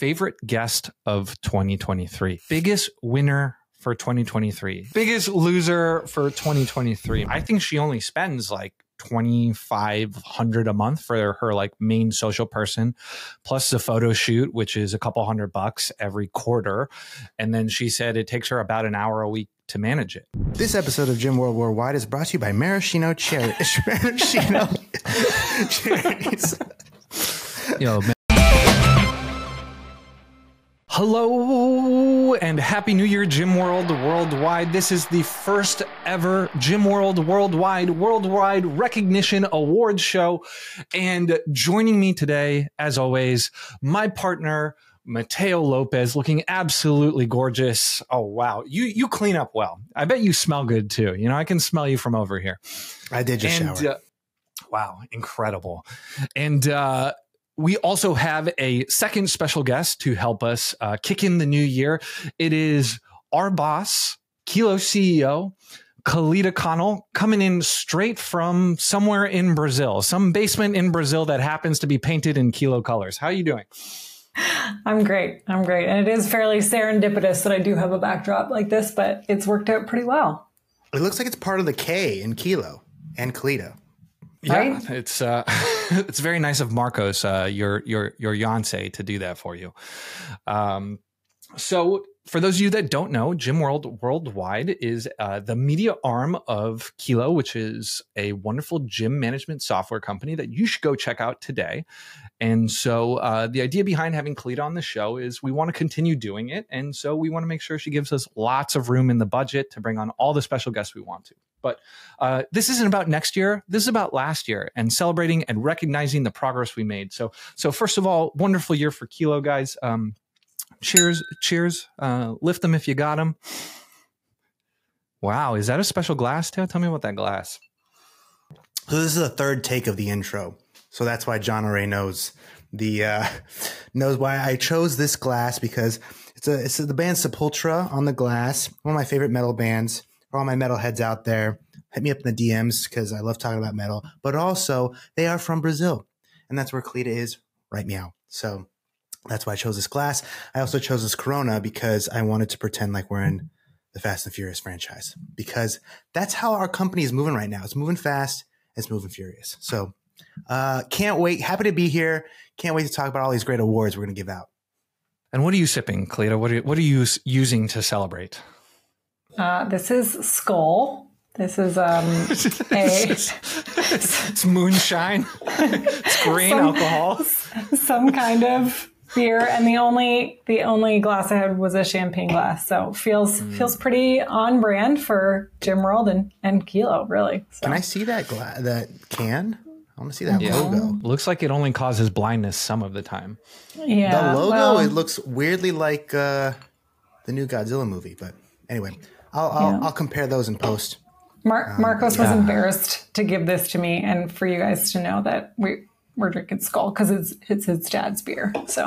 favorite guest of 2023. Biggest winner for 2023. Biggest loser for 2023. I think she only spends like $2,500 a month for her like main social person, plus the photo shoot, which is a couple $100 every quarter. And then she said it takes her about an hour a week to manage it. This episode of Gym World Worldwide is brought to you by Maraschino Maraschino Cherries. Yo, man. Hello and Happy New Year, Gym World Worldwide. This is the first ever Gym World Worldwide Recognition Awards show. And joining me today, as always, my partner, Mateo Lopez, looking absolutely gorgeous. Oh, wow. You clean up well. I bet you smell good too. You know, I can smell you from over here. I did just shower. Wow, incredible. And we also have a second special guest to help us kick in the new year. It is our boss, Kilo CEO, Khalida Connell, coming in straight from somewhere in Brazil, some basement in Brazil that happens to be painted in Kilo colors. How are you doing? I'm great. And it is fairly serendipitous that I do have a backdrop like this, but it's worked out pretty well. It looks like it's part of the K in Kilo and Khalida. Yeah, right? It's very nice of Marcos, your Yonsei, to do that for you. So for those of you that don't know, Gym World Worldwide is the media arm of Kilo, which is a wonderful gym management software company that you should go check out today. And so the idea behind having Khalida on the show is we want to continue doing it. And so we want to make sure she gives us lots of room in the budget to bring on all the special guests we want to. But this isn't about next year. This is about last year and celebrating and recognizing the progress we made. So first of all, wonderful year for Kilo, guys. Cheers. Lift them if you got them. Wow. Is that a special glass, Teo? Tell me about that glass. So this is the third take of the intro. So that's why John already knows knows why I chose this glass, because it's the band Sepultura on the glass. One of my favorite metal bands. For all my metal heads out there, hit me up in the DMs because I love talking about metal. But also, they are from Brazil, and that's where Khalida is right meow. So that's why I chose this glass. I also chose this Corona because I wanted to pretend like we're in the Fast and Furious franchise, because that's how our company is moving right now. It's moving fast. It's moving furious. So can't wait. Happy to be here. Can't wait to talk about all these great awards we're going to give out. And what are you sipping, Khalida? What are you using to celebrate? This is Skull. This is it's moonshine. It's green alcohol. Some kind of beer, and the only glass I had was a champagne glass. So feels pretty on brand for Gym World and Kilo, really. So. Can I see that can? I want to see that logo. Looks like it only causes blindness some of the time. Yeah, the logo it looks weirdly like the new Godzilla movie, but anyway. I'll compare those in post. Marcos was embarrassed to give this to me and for you guys to know that we're drinking Skull because it's his dad's beer. So,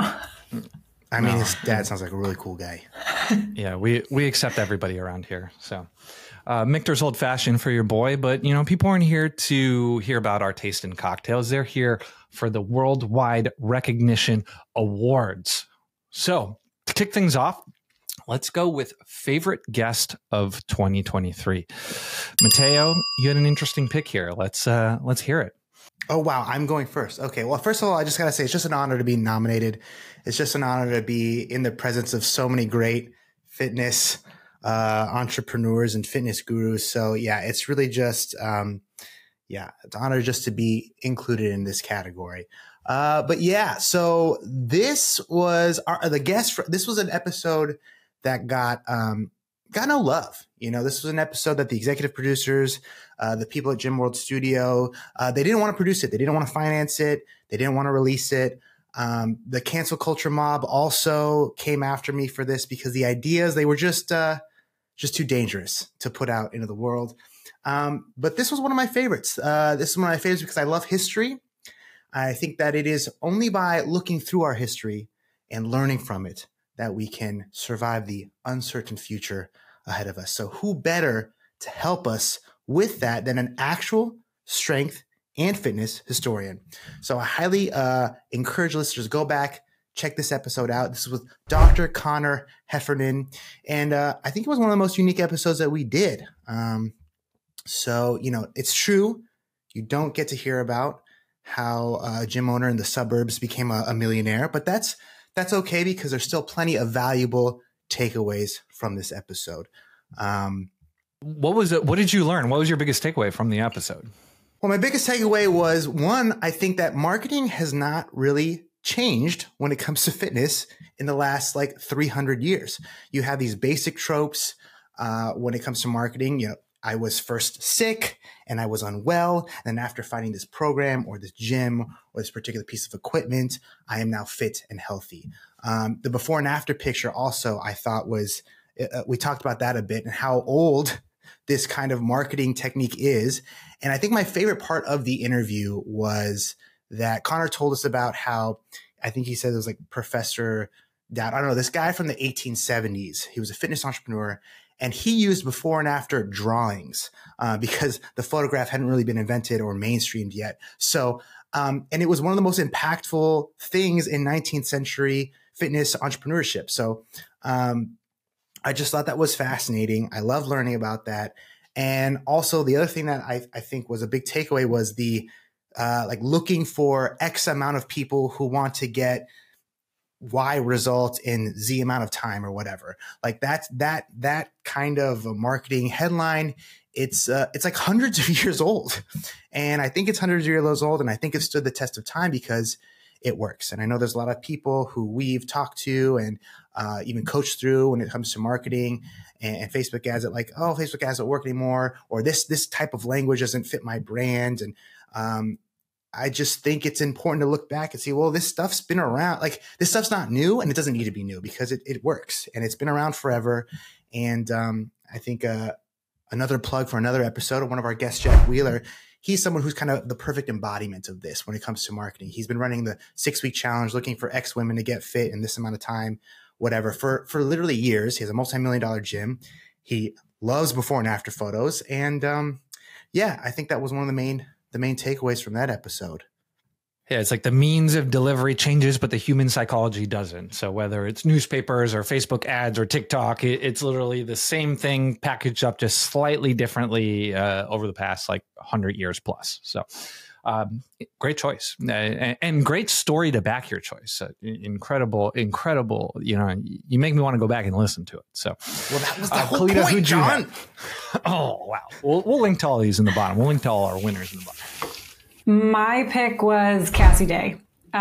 I mean, his dad sounds like a really cool guy. Yeah, we accept everybody around here. So, Michter's Old Fashioned for your boy, but you know, people aren't here to hear about our taste in cocktails. They're here for the Worldwide Recognition Awards. So, to kick things off, let's go with favorite guest of 2023. Mateo, you had an interesting pick here. Let's hear it. Oh, wow. I'm going first. Okay. Well, first of all, I just got to say, it's just an honor to be nominated. It's just an honor to be in the presence of so many great fitness entrepreneurs and fitness gurus. So yeah, it's really just, it's an honor just to be included in this category. But yeah, so this was this was an episode that got no love. You know, this was an episode that the executive producers, the people at Gym World Studio, they didn't want to produce it. They didn't want to finance it. They didn't want to release it. The cancel culture mob also came after me for this because the ideas, they were just too dangerous to put out into the world. But this was one of my favorites. This is one of my favorites because I love history. I think that it is only by looking through our history and learning from it that we can survive the uncertain future ahead of us. So who better to help us with that than an actual strength and fitness historian? So I highly encourage listeners, go back, check this episode out. This was Dr. Connor Heffernan. And I think it was one of the most unique episodes that we did. So, it's true. You don't get to hear about how a gym owner in the suburbs became a millionaire, but that's okay because there's still plenty of valuable takeaways from this episode. What was it? What did you learn? What was your biggest takeaway from the episode? Well, my biggest takeaway was, one, I think that marketing has not really changed when it comes to fitness in the last 300 years. You have these basic tropes when it comes to marketing. I was first sick and I was unwell. And after finding this program or this gym or this particular piece of equipment, I am now fit and healthy. The before and after picture also, I thought was, we talked about that a bit and how old this kind of marketing technique is. And I think my favorite part of the interview was that Connor told us about how, I think he said it was Professor Dowd. I don't know, this guy from the 1870s. He was a fitness entrepreneur. And he used before and after drawings because the photograph hadn't really been invented or mainstreamed yet. So, and it was one of the most impactful things in 19th century fitness entrepreneurship. So I just thought that was fascinating. I love learning about that. And also the other thing that I think was a big takeaway was the looking for X amount of people who want to get Y result in Z amount of time or whatever. That kind of a marketing headline. It's hundreds of years old. And I think it's hundreds of years old. And I think it stood the test of time because it works. And I know there's a lot of people who we've talked to and even coached through when it comes to marketing and Facebook ads that Facebook ads don't work anymore, or this type of language doesn't fit my brand. And I just think it's important to look back and see, well, this stuff's been around. This stuff's not new and it doesn't need to be new because it works and it's been around forever. And I think another plug for another episode of one of our guests, Jack Wheeler. He's someone who's kind of the perfect embodiment of this when it comes to marketing. He's been running the 6-week challenge, looking for X women to get fit in this amount of time, whatever, for literally years. He has a multi-million-dollar gym. He loves before and after photos. And I think that was one of the main takeaways from that episode. Yeah, it's the means of delivery changes, but the human psychology doesn't. So whether it's newspapers or Facebook ads or TikTok, it's literally the same thing packaged up just slightly differently over the past 100 years plus. So great choice and great story to back your choice. Incredible. You make me want to go back and listen to it. So, well, that was the whole Khalida, point, John. Oh, wow. We'll link to all these in the bottom. We'll link to all our winners in the bottom. My pick was Cassie Day.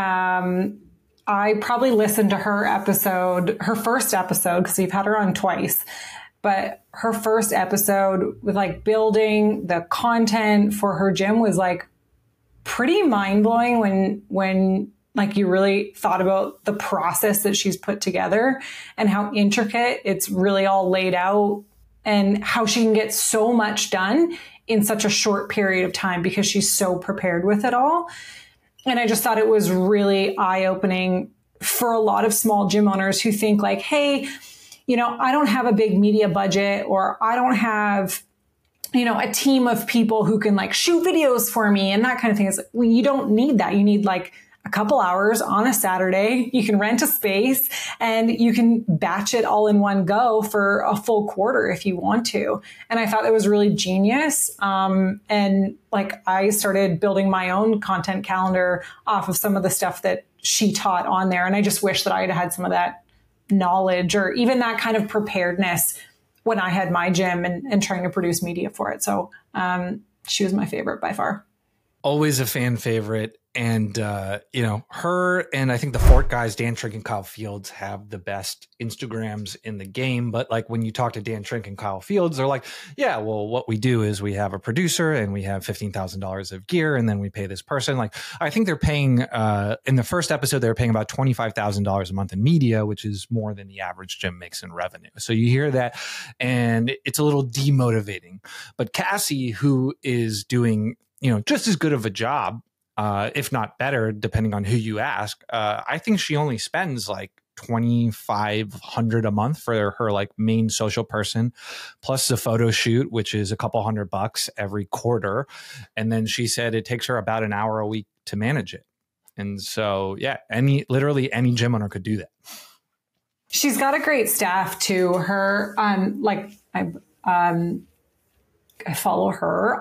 I probably listened to her first episode, because we've had her on twice, but her first episode with building the content for her gym was pretty mind blowing when you really thought about the process that she's put together and how intricate it's really all laid out and how she can get so much done in such a short period of time because she's so prepared with it all. And I just thought it was really eye-opening for a lot of small gym owners who think hey, I don't have a big media budget, or I don't have, a team of people who can shoot videos for me and that kind of thing. It's well, you don't need that. You need a couple hours on a Saturday. You can rent a space and you can batch it all in one go for a full quarter if you want to. And I thought that was really genius. And I started building my own content calendar off of some of the stuff that she taught on there. And I just wish that I had had some of that knowledge or even that kind of preparedness when I had my gym and trying to produce media for it. So she was my favorite by far. Always a fan favorite. And, her and I think the Fort guys, Dan Trink and Kyle Fields, have the best Instagrams in the game. But when you talk to Dan Trink and Kyle Fields, they're yeah, well, what we do is we have a producer and we have $15,000 of gear and then we pay this person. I think they're paying, in the first episode, they were paying about $25,000 a month in media, which is more than the average gym makes in revenue. So you hear that and it's a little demotivating. But Cassie, who is doing, just as good of a job, if not better, depending on who you ask. I think she only spends $2,500 a month for her main social person, plus the photo shoot, which is a couple $100 every quarter. And then she said it takes her about an hour a week to manage it. And so, yeah, literally any gym owner could do that. She's got a great staff too. Her, I follow her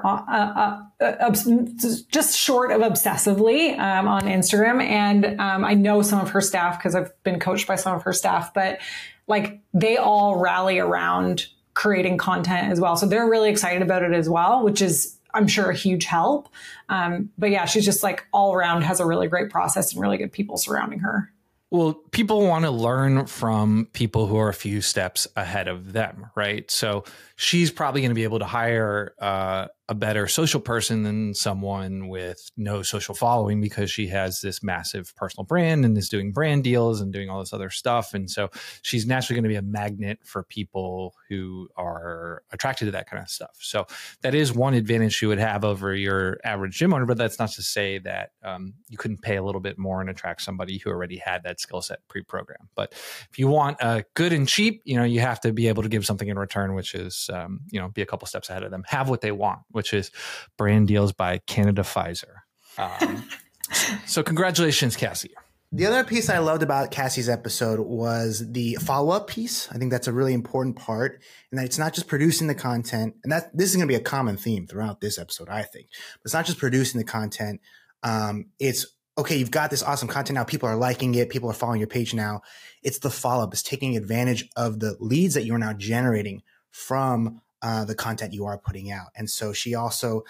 just short of obsessively on Instagram. And I know some of her staff because I've been coached by some of her staff, but like they all rally around creating content as well. So they're really excited about it as well, which is, I'm sure, a huge help. But yeah, she's just like all around has a really great process and really good people surrounding her. Well, people want to learn from people who are a few steps ahead of them, right? So she's probably going to be able to hire a better social person than someone with no social following because she has this massive personal brand and is doing brand deals and doing all this other stuff. And so she's naturally going to be a magnet for people who are attracted to that kind of stuff. So that is one advantage she would have over your average gym owner, but that's not to say that you couldn't pay a little bit more and attract somebody who already had that skill set pre-programmed. But if you want good and cheap, you have to be able to give something in return, which is, be a couple steps ahead of them, have what they want, which is brand deals by Canada Pfizer. So congratulations, Cassie. The other piece I loved about Cassie's episode was the follow-up piece. I think that's a really important part, and that it's not just producing the content. And this is going to be a common theme throughout this episode, I think. But it's not just producing the content. It's, okay, you've got this awesome content now. People are liking it. People are following your page now. It's the follow-up. It's taking advantage of the leads that you're now generating from the content you are putting out. And so she also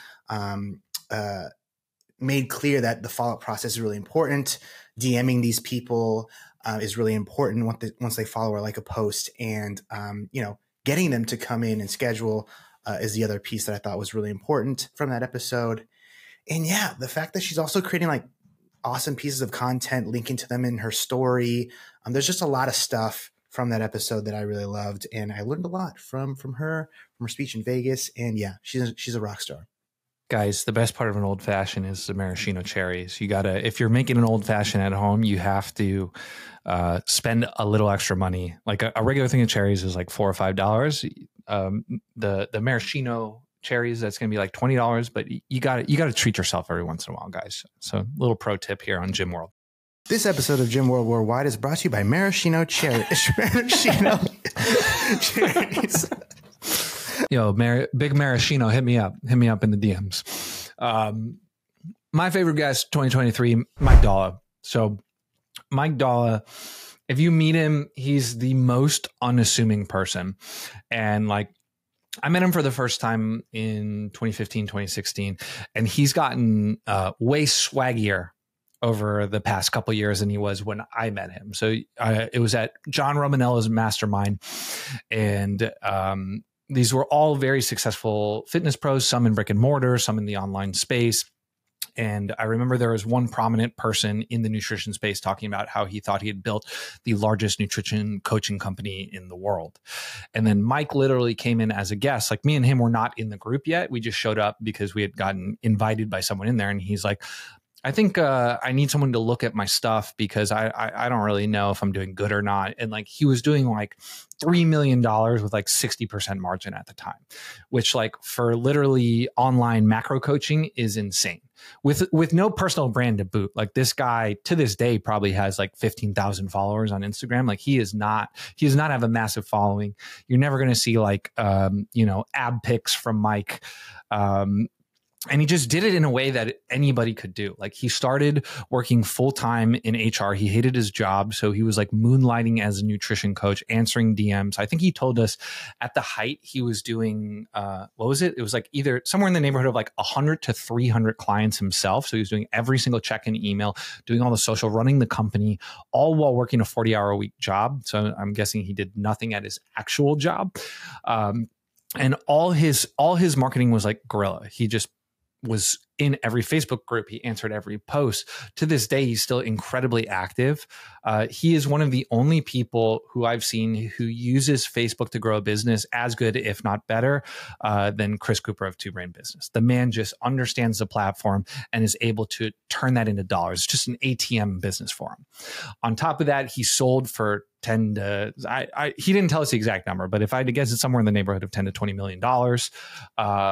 made clear that the follow-up process is really important. DMing these people is really important once they follow or like a post, and getting them to come in and schedule is the other piece that I thought was really important from that episode. And yeah, the fact that she's also creating like awesome pieces of content, linking to them in her story. There's just a lot of stuff from that episode that I really loved, and I learned a lot from her speech in Vegas. And yeah, she's a rock star. Guys, the best part of an old fashioned is the maraschino cherries. If you're making an old fashioned at home, you have to spend a little extra money. Like a regular thing of cherries is like $4 or $5. The maraschino cherries, that's going to be like $20, but you got to treat yourself every once in a while, guys. So little pro tip here on Gym World. This episode of Gym World Worldwide is brought to you by maraschino cherries. Maraschino cherries. Yo, big maraschino, hit me up in the DMs. My favorite guest 2023, Mike Dalla. So Mike Dalla, if you meet him, he's the most unassuming person. And like, I met him for the first time in 2015, 2016, and he's gotten way swaggier over the past couple of years than he was when I met him. So it was at John Romanella's mastermind, and these were all very successful fitness pros, some in brick and mortar, some in the online space. And I remember there was one prominent person in the nutrition space talking about how he thought he had built the largest nutrition coaching company in the world. And then Mike literally came in as a guest. Like, me and him were not in the group yet. We just showed up because we had gotten invited by someone in there. And he's like, I think I need someone to look at my stuff because I don't really know if I'm doing good or not. And like, he was doing like $3 million with like 60% margin at the time, which like for literally online macro coaching is insane with no personal brand to boot. Like, this guy to this day probably has like 15,000 followers on Instagram. Like, he does not have a massive following. You're never going to see like, ab pics from Mike. And he just did it in a way that anybody could do. Like, he started working full-time in HR. He hated his job. So he was like moonlighting as a nutrition coach, answering DMs. I think he told us at the height he was doing, what was it? It was like either somewhere in the neighborhood of like 100 to 300 clients himself. So he was doing every single check-in email, doing all the social, running the company, all while working a 40-hour-a-week job. So I'm guessing he did nothing at his actual job. And all his marketing was like guerrilla. He just was in every Facebook group. He answered every post. To this day, he's still incredibly active. He is one of the only people who I've seen who uses Facebook to grow a business as good, if not better, than Chris Cooper of Two Brain Business. The man just understands the platform and is able to turn that into dollars. It's just an ATM business for him. On top of that, he sold for 10 to, he didn't tell us the exact number, but if I had to guess, it's somewhere in the neighborhood of 10 to $20 million.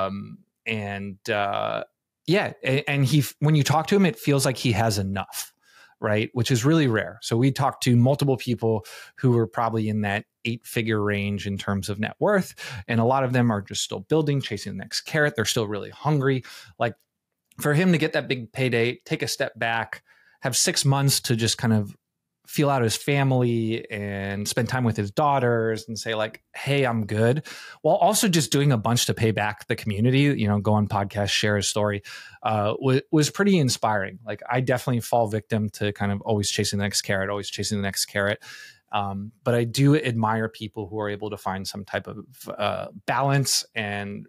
And he, when you talk to him, it feels like he has enough. right? Which is really rare. So we talked to multiple people who were probably in that 8-figure range in terms of net worth. And a lot of them are just still building, chasing the next carrot. They're still really hungry. Like for him to get that big payday, take a step back, have 6 months to just kind of feel out his family and spend time with his daughters and say like, hey, I'm good. While also just doing a bunch to pay back the community, go on podcast, share his story, was pretty inspiring. Like I definitely fall victim to kind of always chasing the next carrot, always chasing the next carrot. But I do admire people who are able to find some type of balance and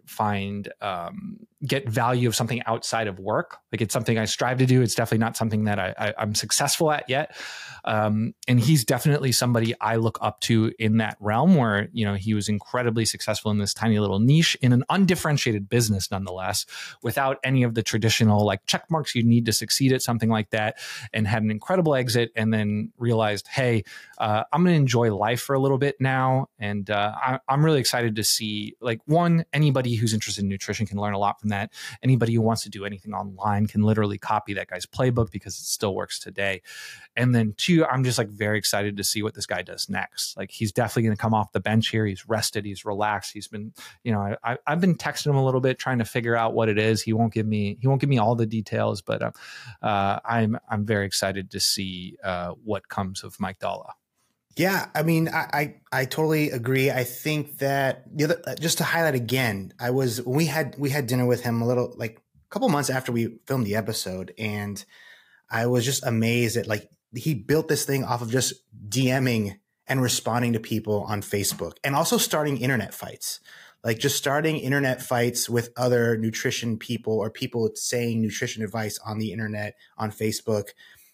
get value of something outside of work. Like it's something I strive to do. It's definitely not something that I'm successful at yet. And he's definitely somebody I look up to in that realm where, he was incredibly successful in this tiny little niche in an undifferentiated business, nonetheless, without any of the traditional like check marks you need to succeed at something like that, and had an incredible exit and then realized, hey, I'm going to enjoy life for a little bit now. And I'm really excited to see, like, one, anybody who's interested in nutrition can learn a lot from that. Anybody who wants to do anything online can literally copy that guy's playbook because it still works today. And then two, I'm just like very excited to see what this guy does next. Like he's definitely going to come off the bench here. He's rested. He's relaxed. He's been, I've been texting him a little bit, trying to figure out what it is. He won't give me all the details, but I'm very excited to see what comes of Mike Dalla. Yeah, I mean, I totally agree. I think that just to highlight again, we had dinner with him a couple months after we filmed the episode, and I was just amazed at like he built this thing off of just DMing and responding to people on Facebook, and also starting internet fights, like just starting internet fights with other nutrition people or people saying nutrition advice on the internet on Facebook.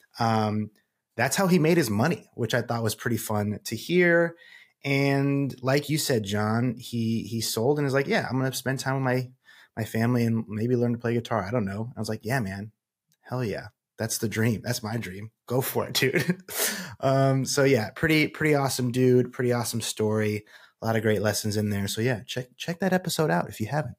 That's how he made his money, which I thought was pretty fun to hear. And like you said, John, he sold and is like, yeah, I'm going to spend time with my family and maybe learn to play guitar. I don't know. I was like, yeah, man, hell yeah. That's the dream. That's my dream. Go for it, dude. So yeah, pretty awesome dude. Pretty awesome story. A lot of great lessons in there. So yeah, check that episode out if you haven't.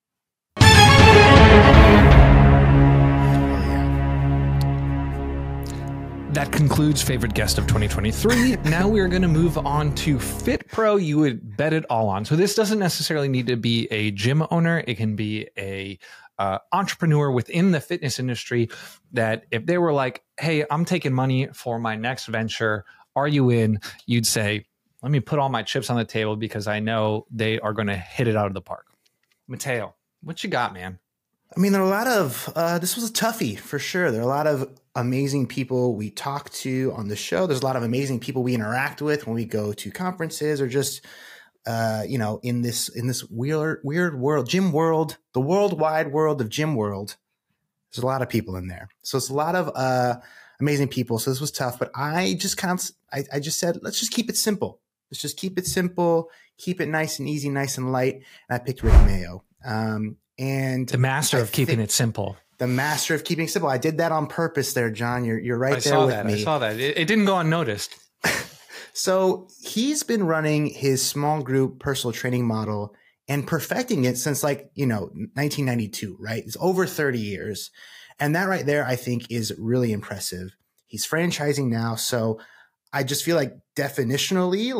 That concludes Favorite Guest of 2023. Now we are going to move on to Fit Pro you would bet it all on. So this doesn't necessarily need to be a gym owner. It can be a entrepreneur within the fitness industry that if they were like, hey, I'm taking money for my next venture, are you in? You'd say, let me put all my chips on the table because I know they are going to hit it out of the park. Mateo, what you got, man? I mean, there are a lot of, this was a toughie for sure. There are a lot of amazing people we talk to on the show. There's a lot of amazing people we interact with when we go to conferences or just, in this weird world, gym world, the worldwide world of gym world. There's a lot of people in there. So it's a lot of amazing people. So this was tough, but I just said, let's just keep it simple. Let's just keep it simple, keep it nice and easy, nice and light. And I picked Rick Mayo. And the master of keeping it simple. The master of keeping it simple. I did that on purpose there, John. You're right there with me. I saw that. It didn't go unnoticed. So he's been running his small group personal training model and perfecting it since 1992, right? It's over 30 years. And that right there, I think, is really impressive. He's franchising now. So I just feel like definitionally,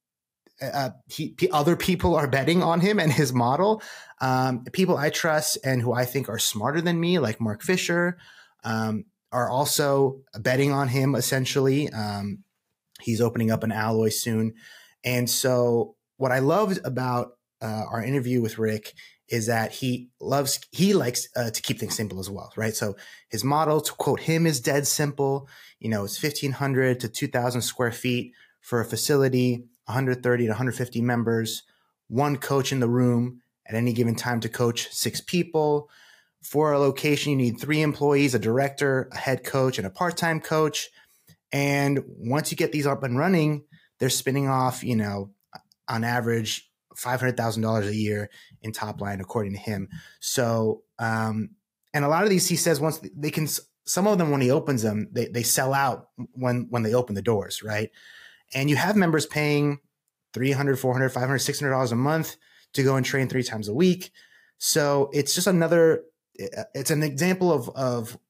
other people are betting on him and his model. People I trust and who I think are smarter than me, like Mark Fisher, are also betting on him, essentially. He's opening up an Alloy soon. And so what I loved about our interview with Rick is that he likes to keep things simple as well, right? So his model, to quote him, is dead simple. It's 1,500 to 2,000 square feet for a facility, 130 to 150 members, one coach in the room at any given time to coach 6 people. For a location, you need 3 employees, a director, a head coach, and a part-time coach. And once you get these up and running, they're spinning off, on average, $500,000 a year in top line, according to him. So, and a lot of these, he says, once they can, some of them, when he opens them, they sell out when they open the doors, right? And you have members paying $300, $400, $500, $600 a month to go and train 3 times a week. So it's just it's an example of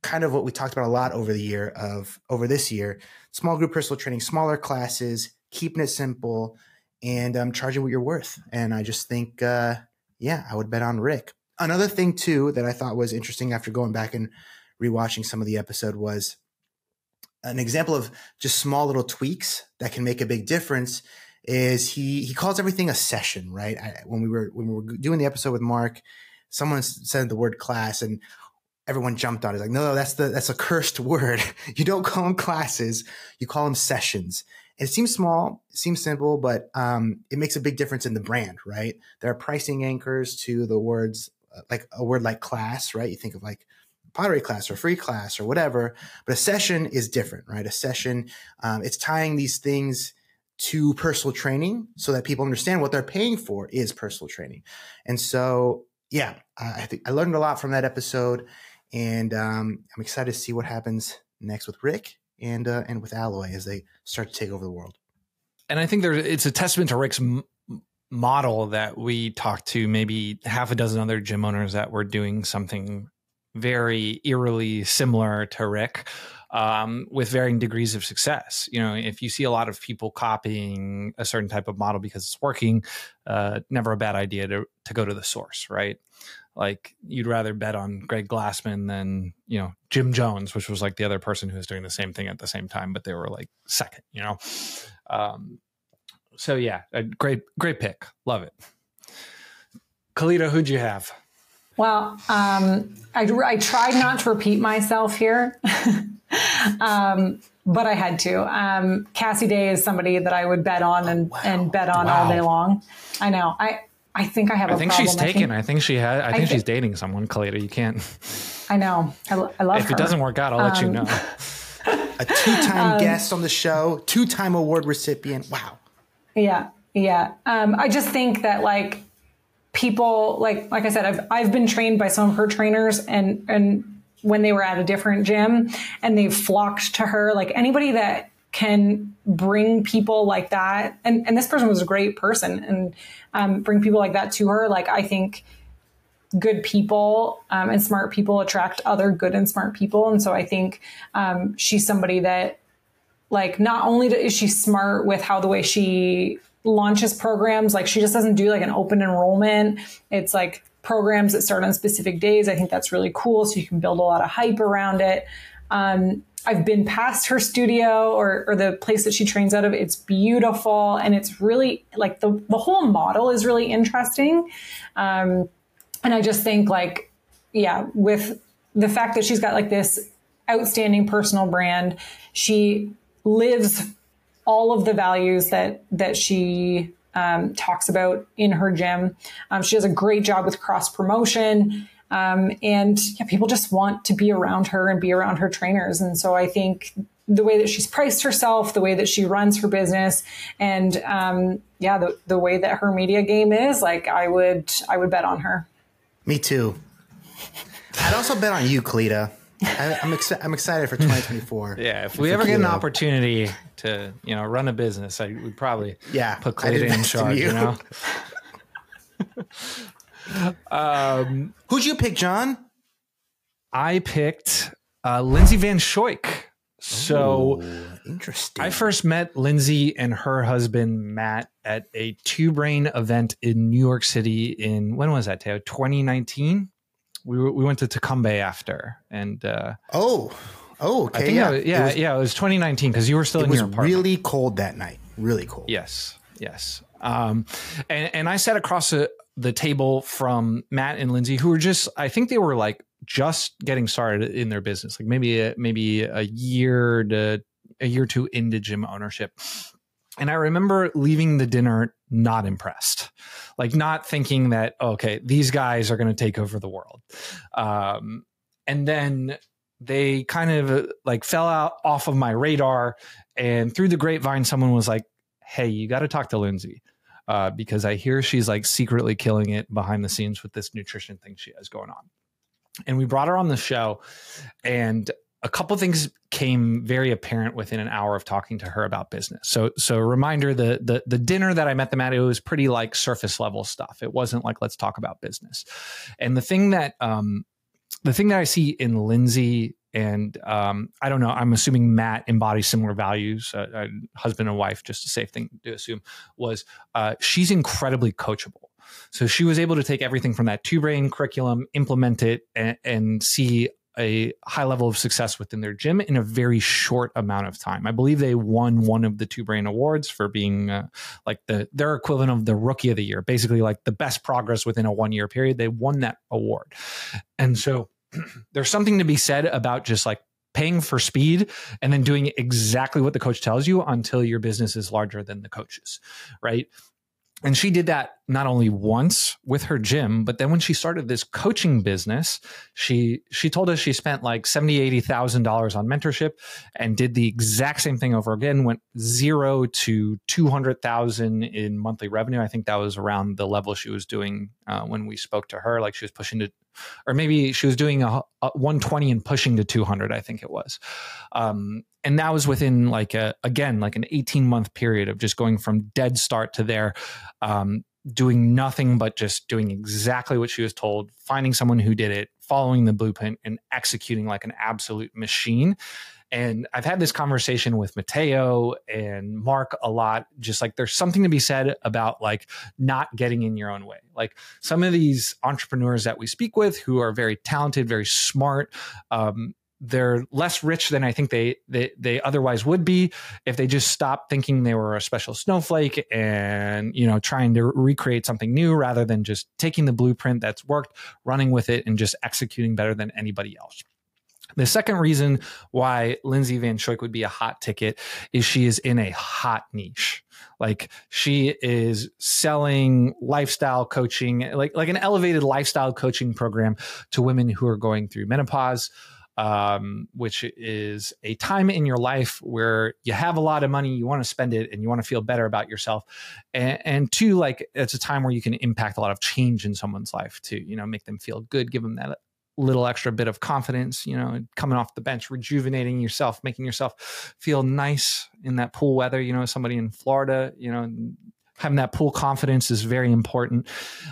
kind of what we talked about a lot over this year, small group personal training, smaller classes, keeping it simple, and charging what you're worth. And I just think, I would bet on Rick. Another thing too that I thought was interesting after going back and rewatching some of the episode was an example of just small little tweaks that can make a big difference. Is he calls everything a session, right? When we were doing the episode with Mark, someone said the word class and everyone jumped on it. It's like, no, that's a cursed word. You don't call them classes, you call them sessions. And it seems small, it seems simple, but it makes a big difference in the brand, right? There are pricing anchors to the words, like a word like class, right? You think of like pottery class or free class or whatever, but a session is different, right? A session, it's tying these things to personal training so that people understand what they're paying for is personal training. And so, I think I learned a lot from that episode, and I'm excited to see what happens next with Rick and with Alloy as they start to take over the world. And I think it's a testament to Rick's model that we talked to maybe half a dozen other gym owners that were doing something very eerily similar to Rick, with varying degrees of success. You know, if you see a lot of people copying a certain type of model because it's working, never a bad idea to go to the source, right? Like you'd rather bet on Greg Glassman than, Jim Jones, which was like the other person who was doing the same thing at the same time, but they were like second, So yeah, a great pick. Love it. Khalida, who'd you have? Well, I tried not to repeat myself here, but I had to. Cassie Day is somebody that I would bet on and bet on all day long. I know. I think I have a problem. She's taken. I think she's dating someone, Khalida. You can't. I know. I love her. If it doesn't work out, I'll let you know. A 2-time guest on the show, 2-time award recipient. Wow. Yeah. I just think that like people, like I said, I've been trained by some of her trainers and when they were at a different gym and they've flocked to her, like anybody that can bring people like that. And this person was a great person and bring people like that to her. Like, I think good people and smart people attract other good and smart people. And so I think she's somebody that, like, not only is she smart with the way she launches programs, like she just doesn't do like an open enrollment. It's like programs that start on specific days. I think that's really cool. So you can build a lot of hype around it. I've been past her studio or the place that she trains out of. It's beautiful. And it's really like the whole model is really interesting. And I just think like, with the fact that she's got like this outstanding personal brand, she lives all of the values that she talks about in her gym. She does a great job with cross promotion. And people just want to be around her and be around her trainers. And so I think the way that she's priced herself, the way that she runs her business, and the way that her media game is, like I would bet on her. Me too. I'd also bet on you, Khalida. I'm excited for 2024. Yeah, if we ever get an opportunity to, run a business, I would probably put Khalida in charge, Who'd you pick, John? I picked Lindsay Van Schoik. So interesting. I first met Lindsay and her husband, Matt, at a Two Brain event in New York City in, when was that, Teo? 2019? We went to Tecumbe after. And okay. I think it was 2019 because you were still in your apartment. It was really cold that night. Really cold. Yes. And I sat across the table from Matt and Lindsay, who were I think they were like just getting started in their business, like maybe a year or two into gym ownership. And I remember leaving the dinner not impressed, like not thinking that, okay, these guys are going to take over the world. And then they kind of like fell off of my radar, and through the grapevine, someone was like, hey, you got to talk to Lindsay. Because I hear she's like secretly killing it behind the scenes with this nutrition thing she has going on. And we brought her on the show, and a couple of things came very apparent within an hour of talking to her about business. So a reminder, the dinner that I met them at, it was pretty like surface level stuff. It wasn't like, let's talk about business. And the thing that I see in Lindsay and I don't know, I'm assuming Matt embodies similar values, husband and wife, just a safe thing to assume, was she's incredibly coachable. So she was able to take everything from that 2Brain curriculum, implement it, and see a high level of success within their gym in a very short amount of time. I believe they won one of the 2Brain awards for being like their equivalent of the rookie of the year, basically like the best progress within a 1 year period. They won that award. And so there's something to be said about just like paying for speed and then doing exactly what the coach tells you until your business is larger than the coach's, right? And she did that not only once with her gym, but then when she started this coaching business, she told us she spent like $70,000, $80,000 on mentorship and did the exact same thing over again, went 0 to 200,000 in monthly revenue. I think that was around the level she was doing when we spoke to her, like she was pushing to, or maybe she was doing a 120 and pushing to 200, I think it was. And that was within like an 18-month period of just going from dead start to there, doing nothing but just doing exactly what she was told, finding someone who did it, following the blueprint and executing like an absolute machine. And I've had this conversation with Matteo and Mark a lot, just like there's something to be said about like not getting in your own way. Like some of these entrepreneurs that we speak with who are very talented, very smart, they're less rich than I think they otherwise would be if they just stopped thinking they were a special snowflake and, you know, trying to recreate something new rather than just taking the blueprint that's worked, running with it and just executing better than anybody else. The second reason why Lindsay Van Schoik would be a hot ticket is she is in a hot niche. Like she is selling lifestyle coaching, like an elevated lifestyle coaching program to women who are going through menopause, which is a time in your life where you have a lot of money, you want to spend it and you want to feel better about yourself. And two, like it's a time where you can impact a lot of change in someone's life to, you know, make them feel good, give them that little extra bit of confidence, you know, coming off the bench, rejuvenating yourself, making yourself feel nice in that pool weather, you know, somebody in Florida, you know, having that pool confidence is very important.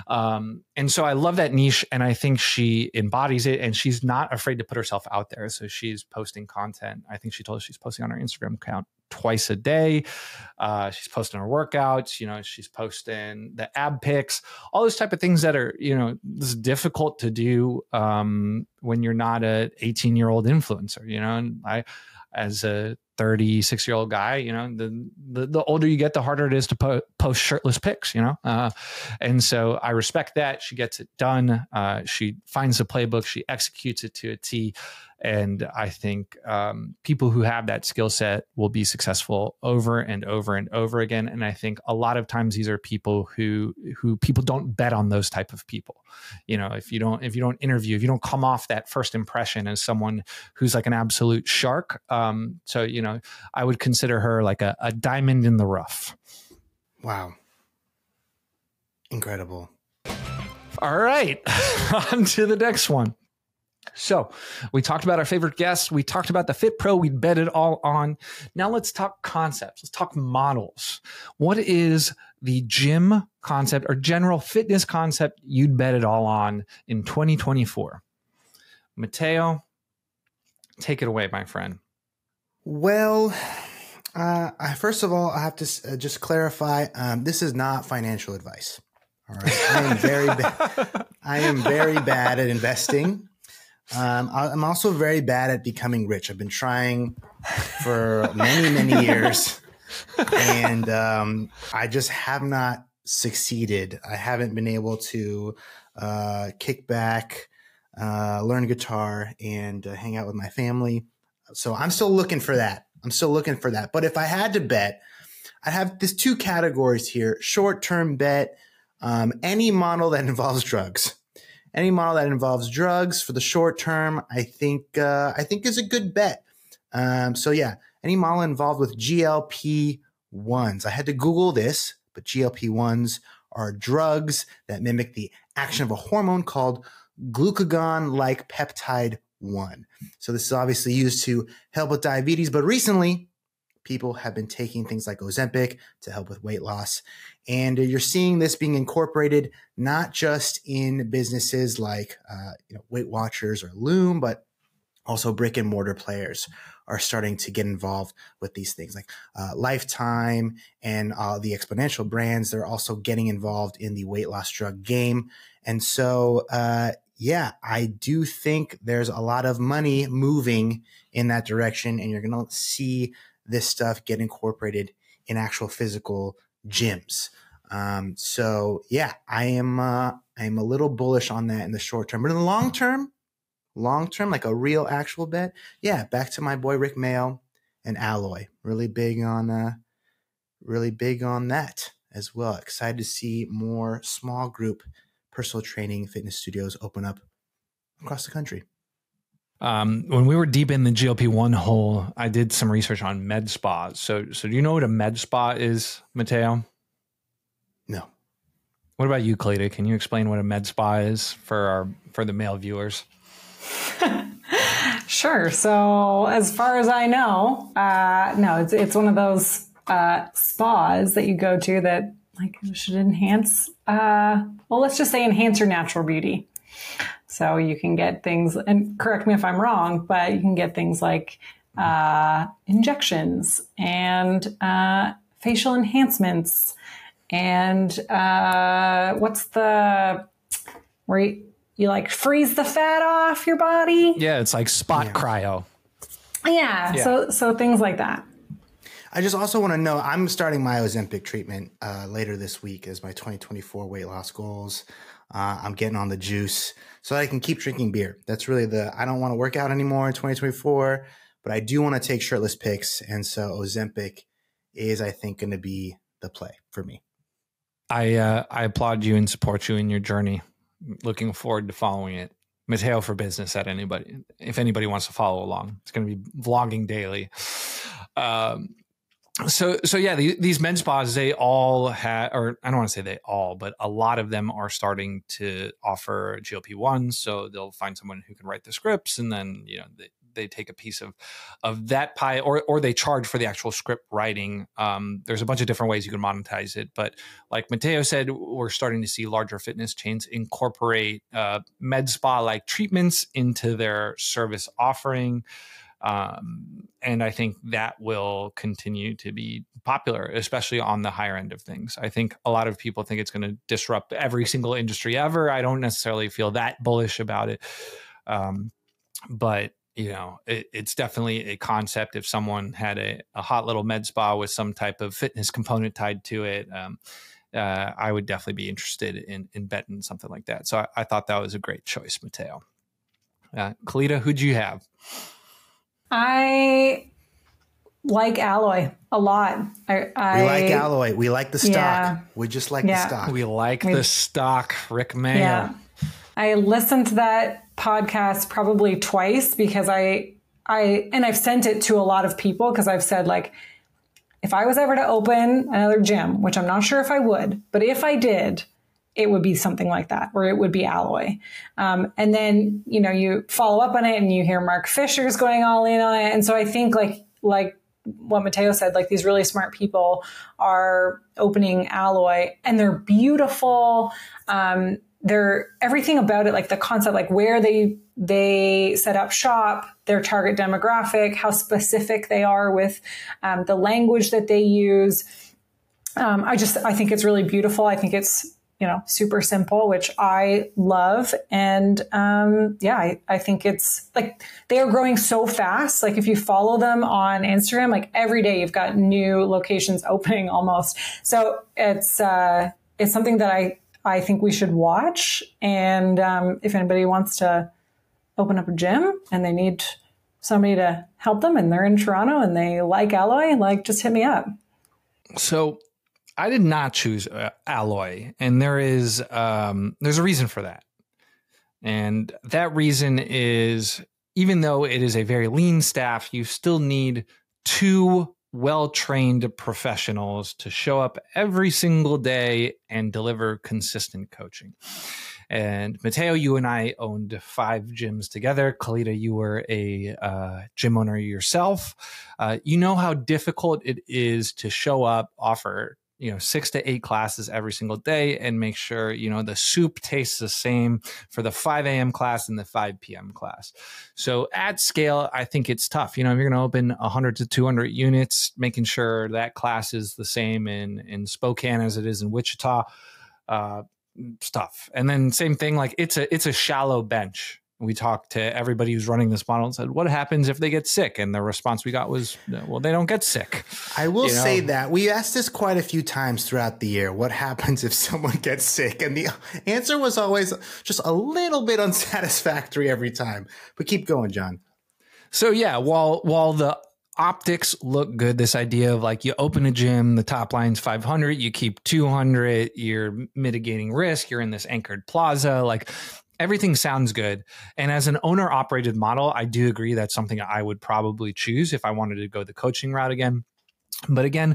And so I love that niche and I think she embodies it and she's not afraid to put herself out there. So she's posting content. I think she told us she's posting on her Instagram account twice a day. She's posting her workouts, you know, she's posting the ab pics, all those type of things that are, you know, this is difficult to do when you're not a 18-year-old influencer, you know, and I, as a 36-year-old guy, you know, the older you get, the harder it is to post shirtless pics, you know? And so I respect that. She gets it done. She finds the playbook, she executes it to a T. And I think people who have that skill set will be successful over and over and over again. And I think a lot of times these are people who people don't bet on those type of people. You know, if you don't interview, if you don't come off that first impression as someone who's like an absolute shark. So, you know, I would consider her like a diamond in the rough. Wow. Incredible. All right. On to the next one. So we talked about our favorite guests. We talked about the Fit Pro. We bet it all on. Now let's talk concepts. Let's talk models. What is the gym concept or general fitness concept you'd bet it all on in 2024? Matteo, take it away, my friend. Well, first of all, I have to just clarify, this is not financial advice. All right. I am very bad at investing. I'm also very bad at becoming rich. I've been trying for many, many years, and I just have not succeeded. I haven't been able to kick back, learn guitar, and hang out with my family. So I'm still looking for that. But if I had to bet, I'd have these two categories here. Short-term bet, any model that involves drugs. Any model that involves drugs for the short term, I think is a good bet. So yeah, any model involved with GLP-1s. I had to Google this, but GLP-1s are drugs that mimic the action of a hormone called glucagon-like peptide 1. So this is obviously used to help with diabetes, but recently people have been taking things like Ozempic to help with weight loss. And you're seeing this being incorporated not just in businesses like Weight Watchers or Loom, but Also, brick and mortar players are starting to get involved with these things like Lifetime and the exponential brands. They're also getting involved in the weight loss drug game. And so, yeah, I do think there's a lot of money moving in that direction, and you're going to see this stuff get incorporated in actual physical gyms. So yeah, I am a little bullish on that in the short term, but in the long term, like a real actual bet. Yeah. Back to my boy, Rick Mayo and Alloy, really big on that as well. Excited to see more small group personal training fitness studios open up across the country. When we were deep in the GLP-1 hole, I did some research on med spas. So do you know what a med spa is, Matteo? No. What about you, Kalita? Can you explain what a med spa is for the male viewers? Sure. So as far as I know, no, it's one of those spas that you go to that like should enhance, well, let's just say enhance your natural beauty. So you can get things, and correct me if I'm wrong, but you can get things like injections and facial enhancements and what's the where you like freeze the fat off your body? Yeah, it's like spot cryo. Yeah. So things like that. I just also want to know, I'm starting my Ozempic treatment later this week as my 2024 weight loss goals. I'm getting on the juice so that I can keep drinking beer. That's really I don't want to work out anymore in 2024, but I do want to take shirtless pics. And so Ozempic is, I think, going to be the play for me. I applaud you and support you in your journey. Looking forward to following it. Matteo for Business if anybody wants to follow along. It's going to be vlogging daily. So yeah, these med spas, they all have, or I don't want to say they all, but a lot of them are starting to offer GLP-1. So they'll find someone who can write the scripts, and then, they take a piece of that pie, or they charge for the actual script writing. There's a bunch of different ways you can monetize it. But like Matteo said, we're starting to see larger fitness chains incorporate med spa-like treatments into their service offering. And I think that will continue to be popular, especially on the higher end of things. I think a lot of people think it's going to disrupt every single industry ever. I don't necessarily feel that bullish about it. But it's definitely a concept. If someone had a hot little med spa with some type of fitness component tied to it, I would definitely be interested in betting something like that. So I thought that was a great choice, Matteo. Kalita, who'd you have? I like Alloy a lot. We like Alloy. We like the stock. Yeah. We just like the stock. We like the stock, Rick Mayo. Yeah. I listened to that podcast probably twice because I've sent it to a lot of people because I've said, like, if I was ever to open another gym, which I'm not sure if I would, but if I did, it would be something like that, or it would be Alloy. And then, you follow up on it and you hear Mark Fisher's going all in on it. And so I think like what Matteo said, like these really smart people are opening Alloy, and they're beautiful. They're everything about it, like the concept, like where they set up shop, their target demographic, how specific they are with the language that they use. I think it's really beautiful. I think it's, super simple, which I love. And I think it's like they are growing so fast. Like if you follow them on Instagram, like every day you've got new locations opening almost. So it's something that I think we should watch. And if anybody wants to open up a gym and they need somebody to help them and they're in Toronto and they like Alloy, like just hit me up. So I did not choose Alloy, and there's a reason for that. And that reason is, even though it is a very lean staff, you still need two well-trained professionals to show up every single day and deliver consistent coaching. And Matteo, you and I owned 5 gyms together. Kalita, you were a gym owner yourself. You know how difficult it is to show up, offer 6 to 8 classes every single day and make sure, the soup tastes the same for the 5 a.m. class and the 5 p.m. class. So at scale, I think it's tough. If you're going to open 100 to 200 units, making sure that class is the same in Spokane as it is in Wichita, stuff. And then same thing, like it's a shallow bench. We talked to everybody who's running this model and said, what happens if they get sick? And the response we got was, well, they don't get sick. I will say that we asked this quite a few times throughout the year. What happens if someone gets sick? And the answer was always just a little bit unsatisfactory every time. But keep going, John. So yeah, while the optics look good, this idea of like you open a gym, the top line's 500, you keep 200, you're mitigating risk, you're in this anchored plaza, like everything sounds good. And as an owner operated model, I do agree that's something I would probably choose if I wanted to go the coaching route again. But again,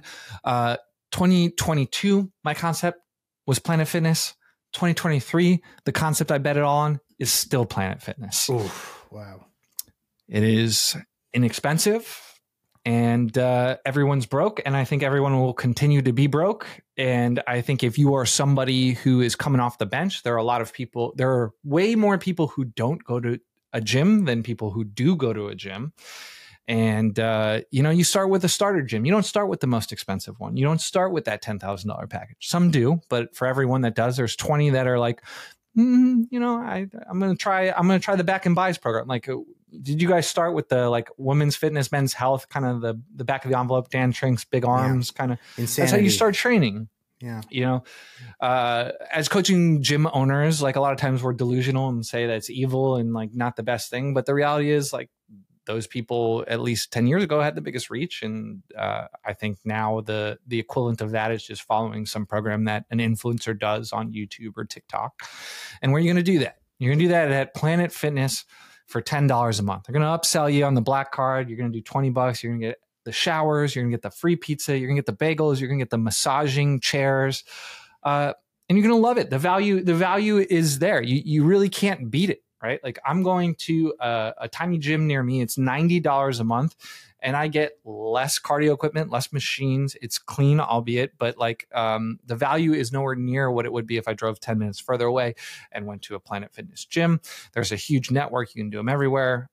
2022, my concept was Planet Fitness. 2023, the concept I bet it all on is still Planet Fitness. Oof, wow. It is inexpensive. And everyone's broke, and I think everyone will continue to be broke. And I think if you are somebody who is coming off the bench, there are way more people who don't go to a gym than people who do go to a gym. And, you start with a starter gym. You don't start with the most expensive one. You don't start with that $10,000 package. Some do, but for everyone that does, there's 20 that are like, I'm going to try the back and buys program. Like, did you guys start with the like women's fitness, men's health, kind of the back of the envelope, Dan Trink's big arms, kind of insanity. That's how you start training. Yeah. As coaching gym owners, like a lot of times we're delusional and say that's evil and like not the best thing. But the reality is like those people at least 10 years ago had the biggest reach. And I think now the equivalent of that is just following some program that an influencer does on YouTube or TikTok. And where are you going to do that? You're going to do that at Planet Fitness for $10 a month. They're going to upsell you on the black card. You're going to do $20. You're going to get the showers. You're going to get the free pizza. You're going to get the bagels. You're going to get the massaging chairs. And you're going to love it. The value is there. You really can't beat it, right? Like I'm going to a tiny gym near me. It's $90 a month. And I get less cardio equipment, less machines. It's clean, albeit, but like the value is nowhere near what it would be if I drove 10 minutes further away and went to a Planet Fitness gym. There's a huge network. You can do them everywhere.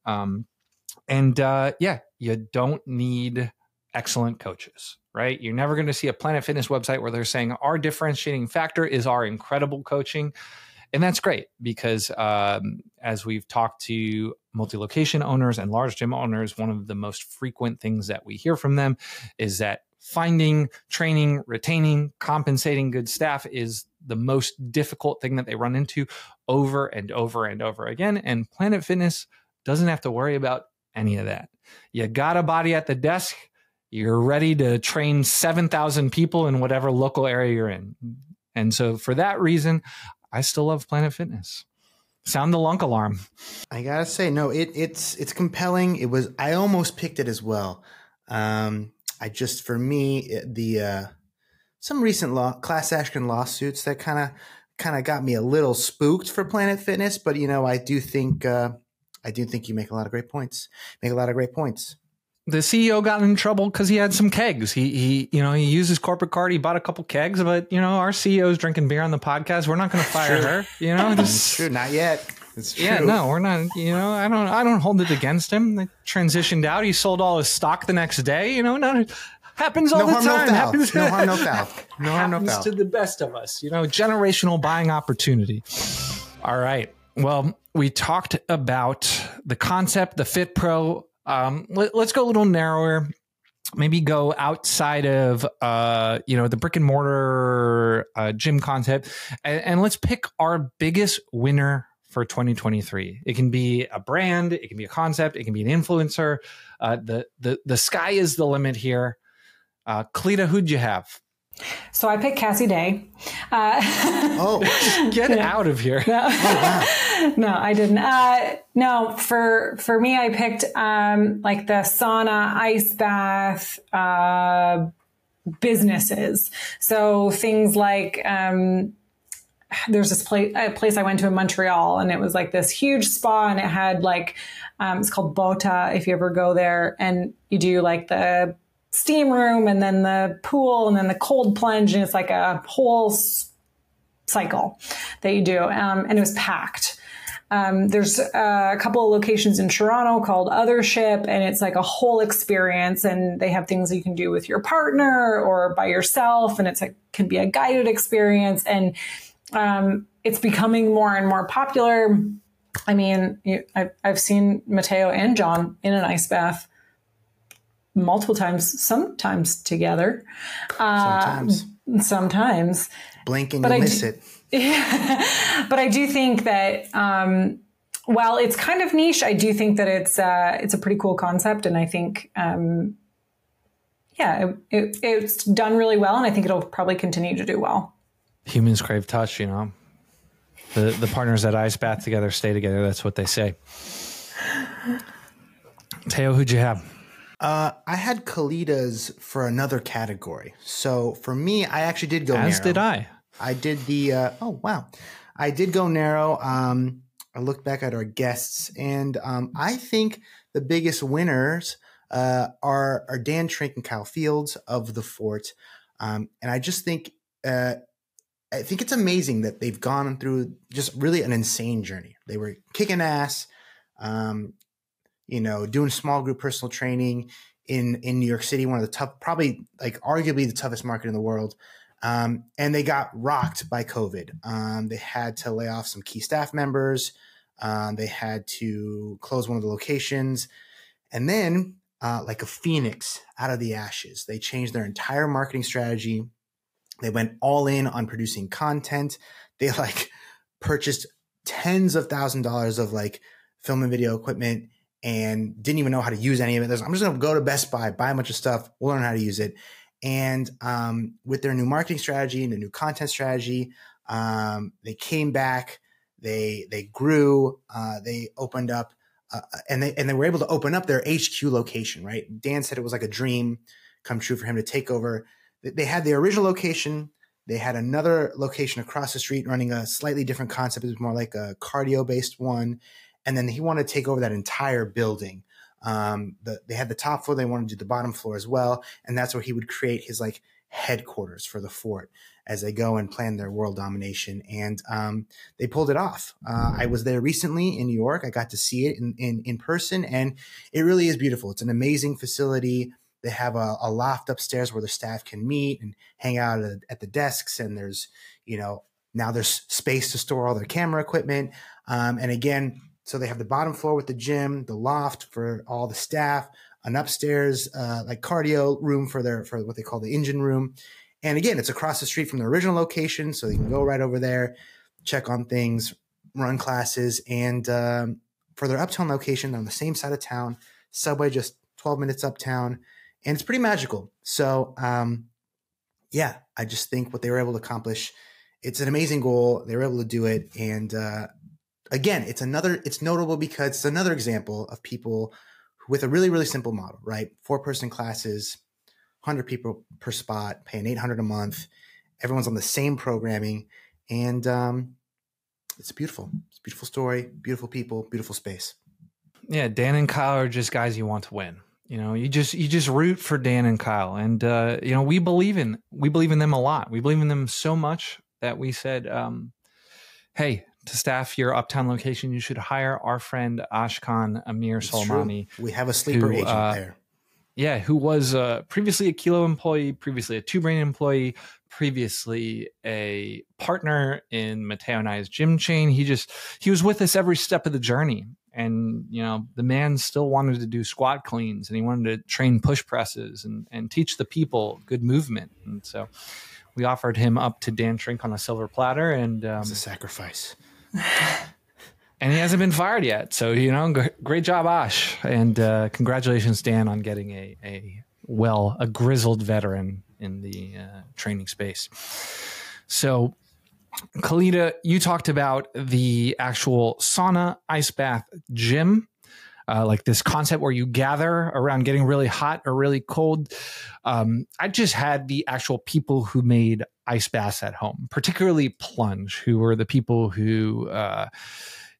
You don't need excellent coaches, right? You're never going to see a Planet Fitness website where they're saying our differentiating factor is our incredible coaching. And that's great because as we've talked to multi-location owners and large gym owners, one of the most frequent things that we hear from them is that finding, training, retaining, compensating good staff is the most difficult thing that they run into over and over and over again. And Planet Fitness doesn't have to worry about any of that. You got a body at the desk. You're ready to train 7,000 people in whatever local area you're in. And so for that reason, I still love Planet Fitness. Sound the lunk alarm. I gotta say, no, it's compelling. I almost picked it as well. For me, some recent class action lawsuits that kind of got me a little spooked for Planet Fitness. But I do think you make a lot of great points. The CEO got in trouble because he had some kegs. He used his corporate card. He bought a couple kegs, but our CEO's drinking beer on the podcast. We're not going to fire her. It's true. Not yet. It's true. Yeah, no, we're not. I don't hold it against him. They transitioned out. He sold all his stock the next day. Happens all the time. No harm, no foul. No harm, no foul. Happens to the best of us. Generational buying opportunity. All right. Well, we talked about the concept, the Fit Pro. Let's go a little narrower, maybe go outside of, the brick and mortar gym concept and let's pick our biggest winner for 2023. It can be a brand, it can be a concept, it can be an influencer. The sky is the limit here. Cleta, who'd you have? So I picked Cassie Day. Get out of here. No. No, I didn't. No, for me, I picked like the sauna, ice bath businesses. So things like there's this place I went to in Montreal, and it was like this huge spa, and it had like it's called Bota. If you ever go there, and you do like the steam room and then the pool and then the cold plunge. And it's like a whole cycle that you do. And it was packed. There's a couple of locations in Toronto called Othership, and it's like a whole experience. And they have things you can do with your partner or by yourself. And it's like, can be a guided experience. And, it's becoming more and more popular. I mean, I've seen Mateo and John in an ice bath multiple times, sometimes together. Sometimes. Blink and you miss it. Yeah. But I do think that, while it's kind of niche, I do think that it's a pretty cool concept. And I think, it's done really well. And I think it'll probably continue to do well. Humans crave touch, you know. The partners that ice bath together stay together. That's what they say. Teo, who'd you have? I had Kalida's for another category. So for me, I actually did go narrow. As did I. I did the, I did go narrow. I looked back at our guests, and I think the biggest winners are Dan Trink and Kyle Fields of the Fort. And I just think, I think it's amazing that they've gone through just really an insane journey. They were kicking ass, doing small group personal training in New York City, one of the tough, probably like arguably the toughest market in the world. And they got rocked by COVID. They had to lay off some key staff members. They had to close one of the locations. And then, like a phoenix out of the ashes, they changed their entire marketing strategy. They went all in on producing content. They purchased tens of $1,000s of film and video equipment and didn't even know how to use any of it. I'm just going to go to Best Buy, buy a bunch of stuff. We'll learn how to use it. And with their new marketing strategy and the new content strategy, they came back. They grew. They opened up, and they were able to open up their HQ location. Right? Dan said it was like a dream come true for him to take over. They had the original location. They had another location across the street running a slightly different concept. It was more like a cardio-based one. And then he wanted to take over that entire building. They had the top floor. They wanted to do the bottom floor as well. And that's where he would create his headquarters for the Fort as they go and plan their world domination. And they pulled it off. I was there recently in New York. I got to see it in person, and it really is beautiful. It's an amazing facility. They have a loft upstairs where the staff can meet and hang out at the desks. And there's, now there's space to store all their camera equipment. And again, so they have the bottom floor with the gym, the loft for all the staff, an upstairs cardio room for what they call the engine room. And again, it's across the street from the original location, so you can go right over there, check on things, run classes. And for their uptown location, on the same side of town, subway just 12 minutes uptown. And it's pretty magical. So, I just think what they were able to accomplish, it's an amazing goal. They were able to do it. And again, it's notable because it's another example of people with a really, really simple model, right? 4-person classes, 100 people per spot, paying $800 a month. Everyone's on the same programming. And it's beautiful. It's a beautiful story, beautiful people, beautiful space. Yeah, Dan and Kyle are just guys you want to win. You just root for Dan and Kyle, and we believe in them a lot. We believe in them so much that we said, "Hey, to staff your uptown location, you should hire our friend Ashkan Amir Soleimani. We have a sleeper agent there. Yeah, who was previously a Kilo employee, previously a Two Brain employee, previously a partner in Mateo and I's gym chain. He was with us every step of the journey. And, the man still wanted to do squat cleans, and he wanted to train push presses and teach the people good movement. And so we offered him up to Dan Trink on a silver platter. And it's a sacrifice. And he hasn't been fired yet. So, great job, Ash. And congratulations, Dan, on getting a grizzled veteran in the training space. So, Kalida, you talked about the actual sauna ice bath gym, like this concept where you gather around getting really hot or really cold. I just had the actual people who made ice baths at home, particularly Plunge, who were the people who,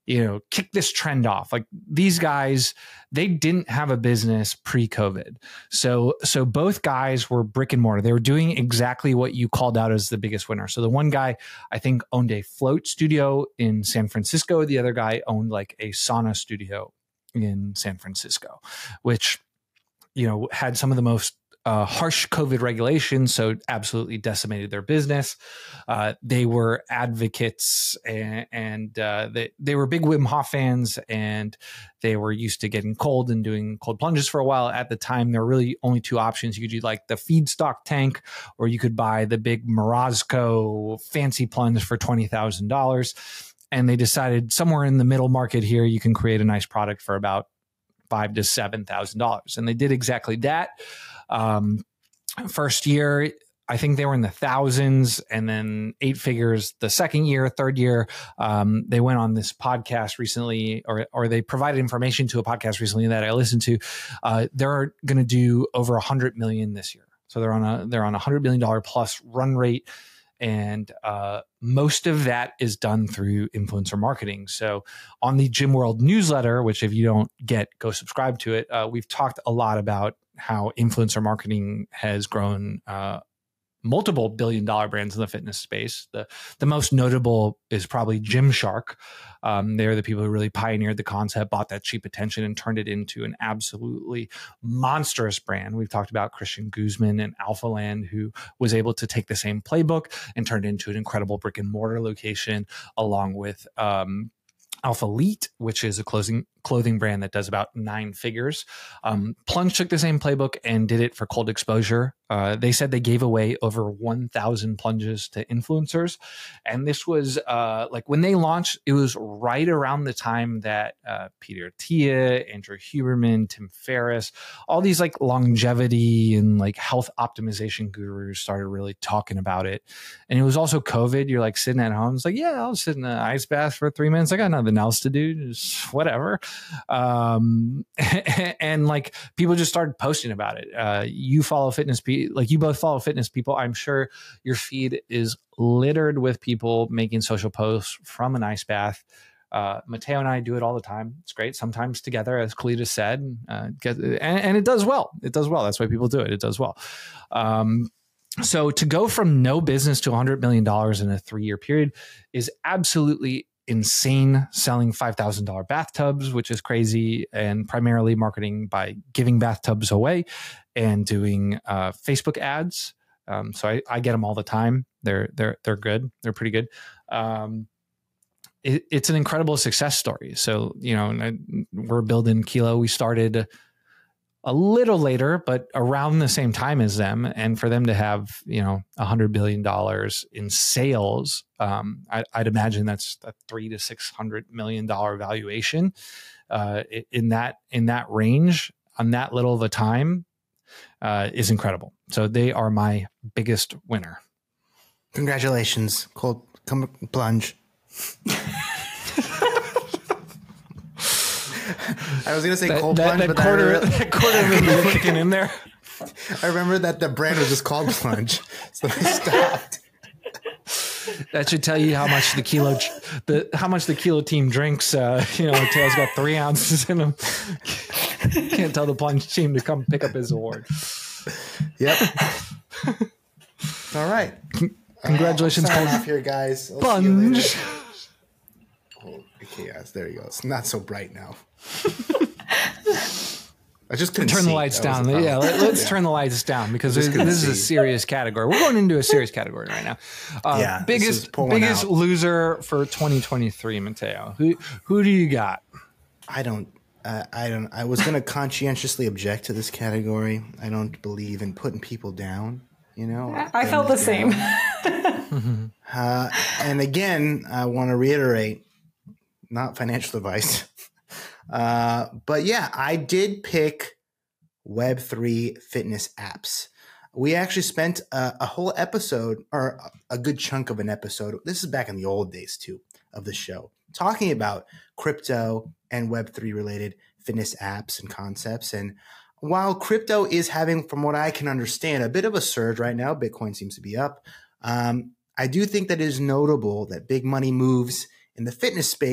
kick this trend off. Like these guys, they didn't have a business pre-COVID. So both guys were brick and mortar. They were doing exactly what you called out as the biggest winner. So the one guy, I think, owned a float studio in San Francisco. The other guy owned like a sauna studio in San Francisco, which, had some of the most harsh COVID regulations, so absolutely decimated their business. They were advocates and they were big Wim Hof fans, and they were used to getting cold and doing cold plunges for a while. At the time, there were really only two options. You could do like the feedstock tank, or you could buy the big Morozko fancy plunge for $20,000. And they decided somewhere in the middle market here, you can create a nice product for about $5,000 to $7,000. And they did exactly that. First year, I think they were in the thousands, and then 8 figures the second year. Third year, they went on this podcast recently, or they provided information to a podcast recently that I listened to. They're going to do over 100 million this year. So they're on a $100 million plus run rate. And most of that is done through influencer marketing. So on the Gym World newsletter, which if you don't get, go subscribe to it, we've talked a lot about how influencer marketing has grown multiple billion-dollar brands in the fitness space. The most notable is probably Gymshark. They're the people who really pioneered the concept, bought that cheap attention, and turned it into an absolutely monstrous brand. We've talked about Christian Guzman and Alphaland, who was able to take the same playbook and turn it into an incredible brick and mortar location, along with Alpha Elite, which is a clothing brand that does about 9 figures. Plunge took the same playbook and did it for cold exposure. They said they gave away over 1,000 plunges to influencers. And this was like when they launched, it was right around the time that Peter Attia, Andrew Huberman, Tim Ferriss, all these like longevity and like health optimization gurus started really talking about it. And it was also COVID. You're like sitting at home. It's like, yeah, I'll sit in an ice bath for 3 minutes. I got nothing else to do. Just whatever. And like people just started posting about it. You follow fitness people, like you both follow fitness people. I'm sure your feed is littered with people making social posts from an ice bath. Matteo and I do it all the time. It's great. Sometimes together, as Kalita said, and it does well. It does well. That's why people do it. It does well. So to go from no business to $100 million in a 3-year period is absolutely insane. Selling $5,000 bathtubs, which is crazy, and primarily marketing by giving bathtubs away and doing Facebook ads. So I get them all the time. They're good. They're pretty good. It's an incredible success story. So, we're building Kilo. We started a little later, but around the same time as them. And for them to have, $100 billion in sales, I'd imagine that's a $300 to $600 million valuation in that range on that little of a time is incredible. So they are my biggest winner. Congratulations, Cold Plunge. I was going to say Cold Plunge, but that quarter of it kicking in there. I remember that the brand was just called Plunge, so I stopped. That should tell you how much the Kilo team drinks. Taylor's got 3 ounces in him. Can't tell the Plunge team to come pick up his award. Yep. All right. Congratulations, sign off here, guys. I'll Plunge. Okay, yes, there you go. It's not so bright now. I just couldn't turn the lights down. Let's turn the lights down because this is a serious category. We're going into a serious category right now. Biggest loser for 2023, Matteo. Who do you got? I don't. I was going to conscientiously object to this category. I don't believe in putting people down. I felt the same. And again, I want to reiterate, not financial advice. But yeah, I did pick Web3 fitness apps. We actually spent a whole episode, or a good chunk of an episode. This is back in the old days too of the show, talking about crypto and Web3 related fitness apps and concepts. And while crypto is having, from what I can understand, a bit of a surge right now, Bitcoin seems to be up. I do think that it is notable that big money moves in the fitness space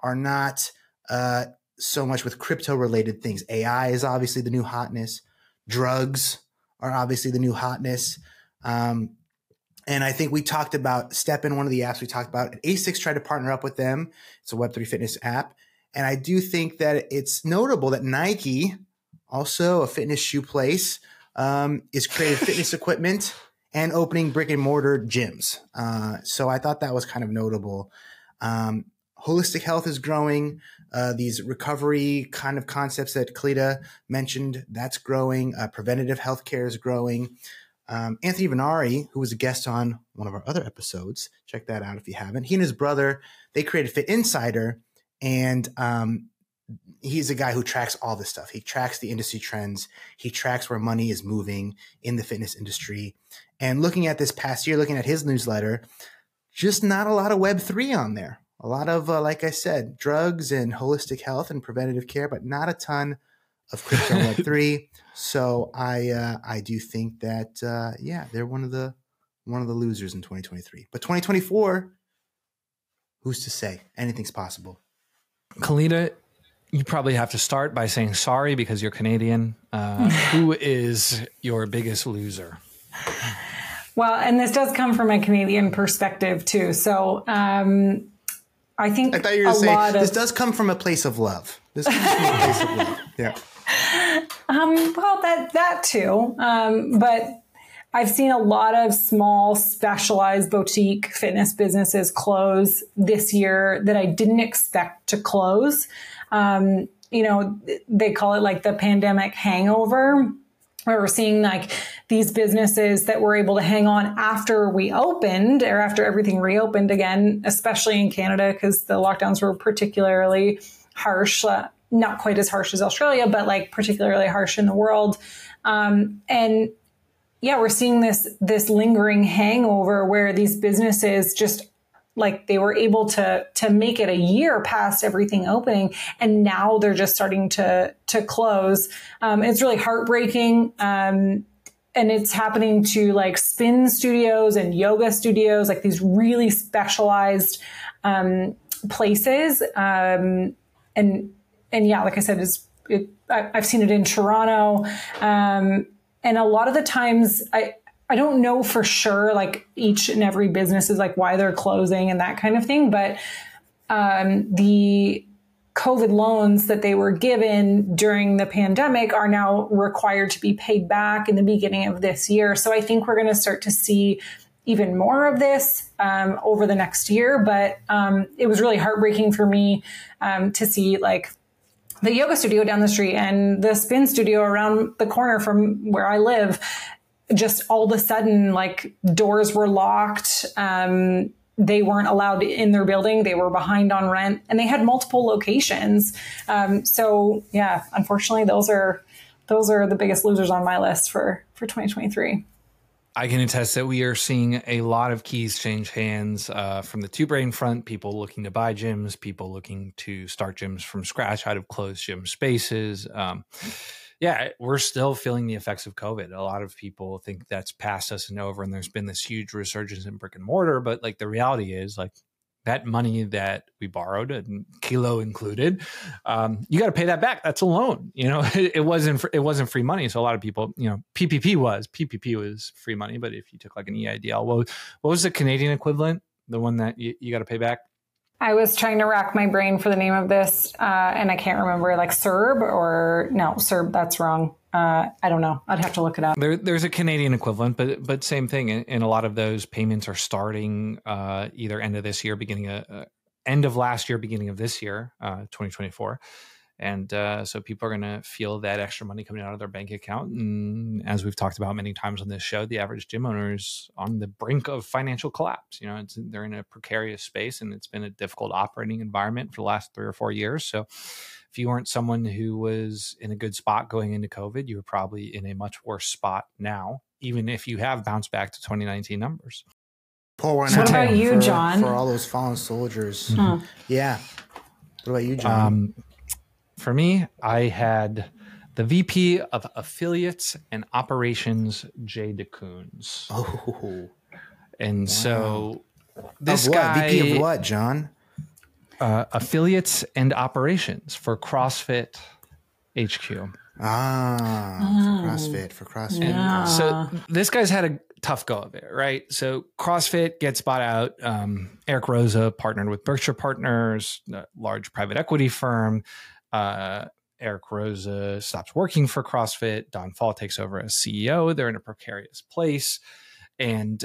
are not so much with crypto related things. AI is obviously the new hotness. Drugs are obviously the new hotness. And I think we talked about STEPN, one of the apps we talked about. ASICS tried to partner up with them. It's a Web3 fitness app. And I do think that it's notable that Nike, also a fitness shoe place, is creating fitness equipment and opening brick and mortar gyms. So I thought that was kind of notable. Holistic health is growing. These recovery kind of concepts that Kalita mentioned, that's growing. Preventative healthcare is growing. Anthony Venari, who was a guest on one of our other episodes, check that out if you haven't. He and his brother, they created Fit Insider, and he's a guy who tracks all this stuff. He tracks the industry trends. He tracks where money is moving in the fitness industry. And looking at this past year, looking at his newsletter, just not a lot of Web3 on there. A lot of, like I said, drugs and holistic health and preventative care, but not a ton of crypto and Web3. So I do think that they're one of the losers in 2023. But 2024, who's to say? Anything's possible. Kalita, you probably have to start by saying sorry because you're Canadian. Who is your biggest loser? Well, and this does come from a Canadian perspective too. So I thought you were going to say this does come from a place of love. This comes from a place of love. Yeah. Well, that too. But I've seen a lot of small, specialized boutique fitness businesses close this year that I didn't expect to close. They call it like the pandemic hangover, where we're seeing like these businesses that were able to hang on after we opened or after everything reopened again, especially in Canada, because the lockdowns were particularly harsh, not quite as harsh as Australia, but like particularly harsh in the world. We're seeing this lingering hangover where these businesses just like they were able to make it a year past everything opening, and now they're just starting to close. It's really heartbreaking. And it's happening to like spin studios and yoga studios, like these really specialized places. And like I said, I've seen it in Toronto. And a lot of the times I don't know for sure, like each and every business is like why they're closing and that kind of thing. But the COVID loans that they were given during the pandemic are now required to be paid back in the beginning of this year. So I think we're going to start to see even more of this over the next year. But it was really heartbreaking for me to see like the yoga studio down the street and the spin studio around the corner from where I live. Just all of a sudden, like doors were locked. They weren't allowed in their building. They were behind on rent, and they had multiple locations. Unfortunately, those are the biggest losers on my list for 2023. I can attest that we are seeing a lot of keys change hands from the Two Brain front, people looking to buy gyms, people looking to start gyms from scratch out of closed gym spaces. We're still feeling the effects of COVID. A lot of people think that's past us and over, and there's been this huge resurgence in brick and mortar. But like the reality is, like that money that we borrowed, and Kilo included, you got to pay that back. That's a loan. It wasn't free money. So a lot of people, PPP was free money. But if you took like an EIDL, what was the Canadian equivalent? The one that you got to pay back? I was trying to rack my brain for the name of this, and I can't remember, like CERB, that's wrong. I don't know. I'd have to look it up. There's a Canadian equivalent, but same thing. And a lot of those payments are starting either end of this year, end of last year, beginning of this year, 2024. And so people are going to feel that extra money coming out of their bank account. And as we've talked about many times on this show, the average gym owner is on the brink of financial collapse. They're in a precarious space, and it's been a difficult operating environment for the last 3 or 4 years. So if you weren't someone who was in a good spot going into COVID, you were probably in a much worse spot now, even if you have bounced back to 2019 numbers. Pour one out. What about you, John? For all those fallen soldiers. Mm-hmm. Yeah. What about you, John? For me, I had the VP of Affiliates and Operations, Jay DeCoons. Oh. And wow. So this of what? guy... VP of what, John? affiliates and operations for CrossFit HQ. For CrossFit. Yeah. So this guy's had a tough go of it, right? So CrossFit gets bought out. Eric Roza partnered with Berkshire Partners, a large private equity firm. Eric Roza stops working for CrossFit. Don Fall takes over as CEO. They're in a precarious place, and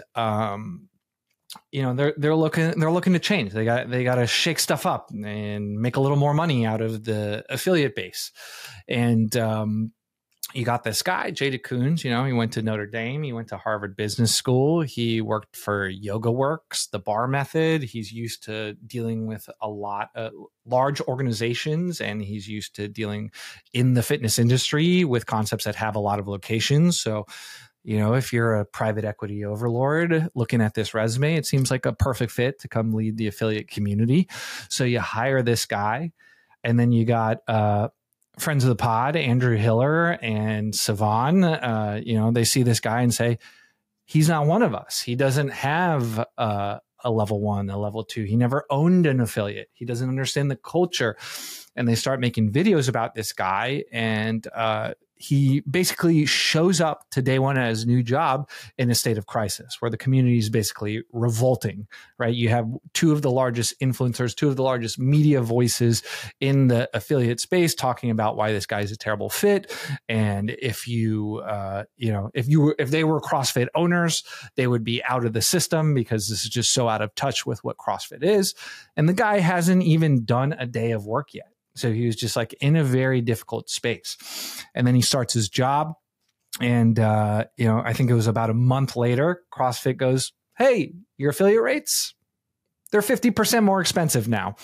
they're looking to change. They got to shake stuff up and make a little more money out of the affiliate base. And you got this guy, Jay DeCoons. He went to Notre Dame. He went to Harvard Business School. He worked for YogaWorks, the Bar Method. He's used to dealing with a lot of large organizations, and he's used to dealing in the fitness industry with concepts that have a lot of locations. So, if you're a private equity overlord looking at this resume, it seems like a perfect fit to come lead the affiliate community. So you hire this guy, and then you got friends of the pod, Andrew Hiller and Savan. They see this guy and say, he's not one of us. He doesn't have a level 1, a level 2. He never owned an affiliate. He doesn't understand the culture. And they start making videos about this guy, and he basically shows up to day one at his new job in a state of crisis where the community is basically revolting, right? You have two of the largest influencers, two of the largest media voices in the affiliate space talking about why this guy's a terrible fit. And if they were CrossFit owners, they would be out of the system because this is just so out of touch with what CrossFit is. And the guy hasn't even done a day of work yet. So he was just like in a very difficult space. And then he starts his job. And, I think it was about a month later, CrossFit goes, hey, your affiliate rates, they're 50% more expensive now.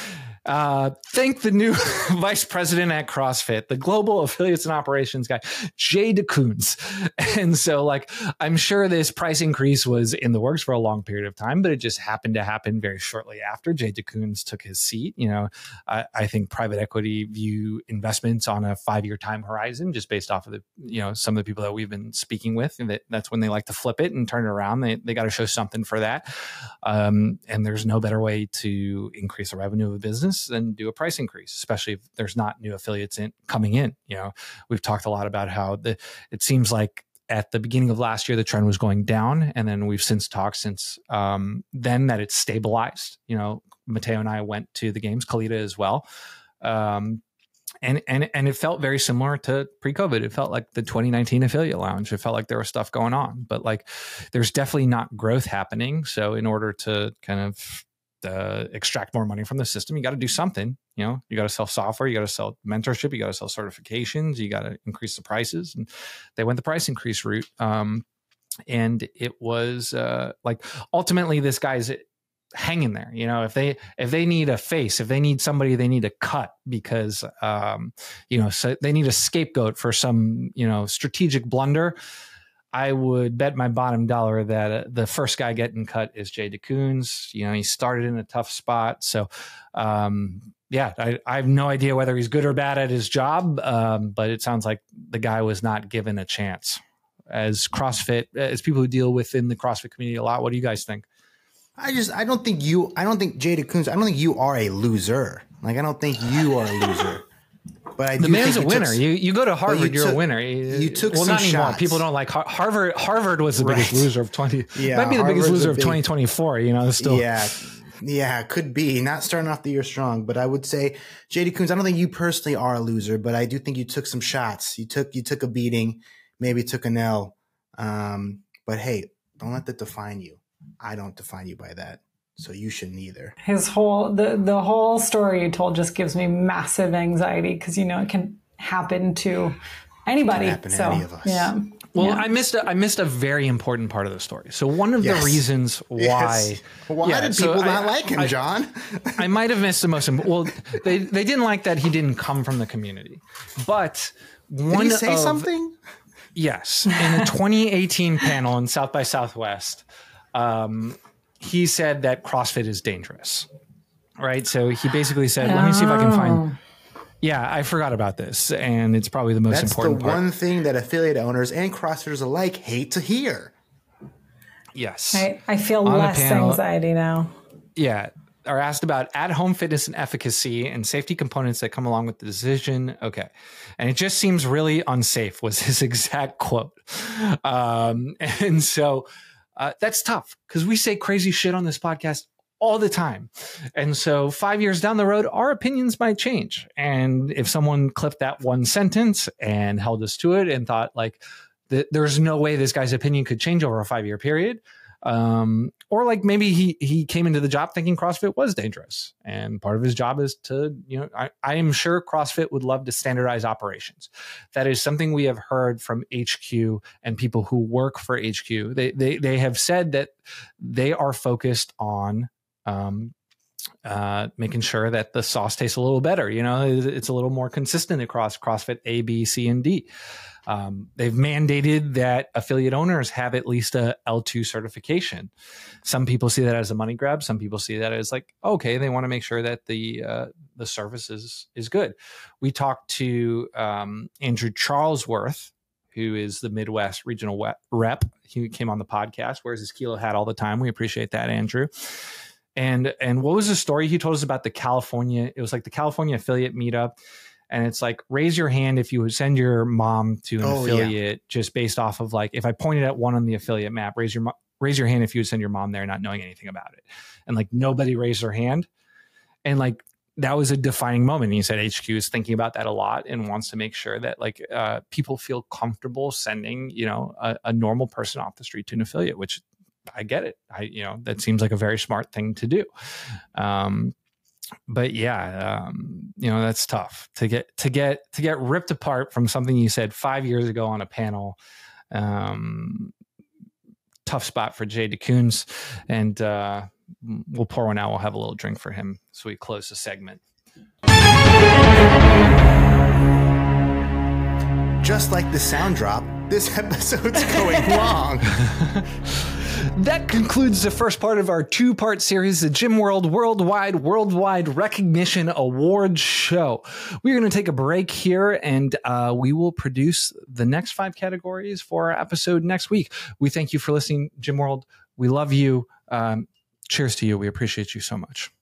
Thank the new vice president at CrossFit, the global affiliates and operations guy, Jay DeCoons. And so I'm sure this price increase was in the works for a long period of time, but it just happened to happen very shortly after Jay DeCoons took his seat. I think private equity view investments on a 5-year time horizon, just based off of the, some of the people that we've been speaking with, and that's when they like to flip it and turn it around. They got to show something for that. And there's no better way to increase the revenue of a business than do a price increase, especially if there's not new affiliates coming in. We've talked a lot about how it seems like at the beginning of last year, the trend was going down. And then we've since talked since then that it's stabilized. Matteo and I went to the games, Kalita as well. And it felt very similar to pre-COVID. It felt like the 2019 affiliate lounge. It felt like there was stuff going on, but there's definitely not growth happening. So in order to kind of extract more money from the system, you got to do something. You got to sell software, you got to sell mentorship, you got to sell certifications, you got to increase the prices. And they went the price increase route. And it was ultimately this guy's hanging there. If they need a face, if they need somebody, they need a cut because so they need a scapegoat for some strategic blunder. I would bet my bottom dollar that the first guy getting cut is Jay DeCoons. He started in a tough spot. So, I have no idea whether he's good or bad at his job, but it sounds like the guy was not given a chance. As people who deal within the CrossFit community a lot, what do you guys think? I don't think Jay DeCoons, I don't think you are a loser. I don't think you are a loser. But the man's a winner. You go to Harvard, you're a winner. You took some not anymore. shots. People don't like Harvard. Harvard was the biggest loser of 20. Yeah, might be the biggest loser of 2024. Still. Yeah, could be. Not starting off the year strong, but I would say, Jay DeCoons, I don't think you personally are a loser, but I do think you took some shots. You took a beating, maybe took an L. But hey, don't let that define you. I don't define you by that. So you shouldn't either. His the whole story you told just gives me massive anxiety because it can happen to anybody. It can happen to any of us. Yeah. Well, yeah. I missed a very important part of the story. So one of the reasons why did people not like him, John? I might have missed the most important. Well, they didn't like that he didn't come from the community. But did he say something? Yes, in a 2018 panel in South by Southwest. He said that CrossFit is dangerous, right? So he basically said, let me see if I can find. Yeah, I forgot about this. And it's probably the most important part. That's the one thing that affiliate owners and CrossFitters alike hate to hear. Yes. I feel less anxiety now. Yeah. are asked about at-home fitness and efficacy and safety components that come along with the decision. Okay. And it just seems really unsafe was his exact quote. And so that's tough because we say crazy shit on this podcast all the time. And so 5 years down the road, our opinions might change. And if someone clipped that one sentence and held us to it and thought like, there's no way this guy's opinion could change over a 5-year period, or like maybe he came into the job thinking CrossFit was dangerous, and part of his job is to, I am sure CrossFit would love to standardize operations. That is something we have heard from HQ and people who work for HQ. They have said that they are focused on making sure that the sauce tastes a little better. It's a little more consistent across CrossFit A, B, C, and D. They've mandated that affiliate owners have at least a L2 certification. Some people see that as a money grab. Some people see that as like, okay, they want to make sure that the service is good. We talked to Andrew Charlesworth, who is the Midwest regional rep. He came on the podcast, wears his Kilo hat all the time. We appreciate that, Andrew. And what was the story he told us about the California? It was like the California affiliate meetup. And it's like, raise your hand if you would send your mom to an affiliate, just based off of like, if I pointed at one on the affiliate map, raise your hand if you would send your mom there not knowing anything about it. And like nobody raised their hand. And like, that was a defining moment. He said HQ is thinking about that a lot and wants to make sure that like people feel comfortable sending, a normal person off the street to an affiliate, which I get it. That seems like a very smart thing to do. But yeah, that's tough to get ripped apart from something you said 5 years ago on a panel. Tough spot for Jay DeCoons, and we'll pour one out. We'll have a little drink for him so we close the segment. Just like the sound drop, this episode's going long. That concludes the first part of our 2-part series, the Gym World Worldwide Recognition Awards Show. We're going to take a break here, and we will produce the next 5 categories for our episode next week. We thank you for listening, Gym World. We love you. Cheers to you. We appreciate you so much.